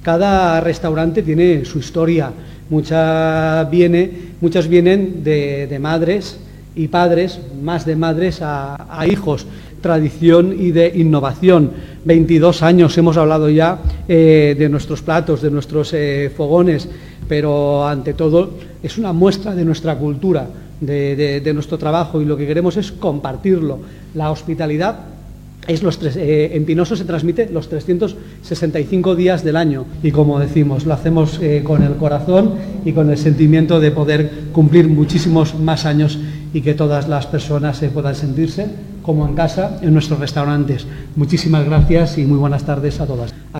Cada restaurante tiene su historia, muchas vienen de madres y padres, más de madres a hijos, tradición y de innovación. 22 años hemos hablado ya de nuestros platos, de nuestros fogones, pero ante todo es una muestra de nuestra cultura, de nuestro trabajo, y lo que queremos es compartirlo. La hospitalidad en Pinoso se transmite los 365 días del año, y como decimos, lo hacemos con el corazón y con el sentimiento de poder cumplir muchísimos más años y que todas las personas puedan sentirse como en casa en nuestros restaurantes. Muchísimas gracias y muy buenas tardes a todas.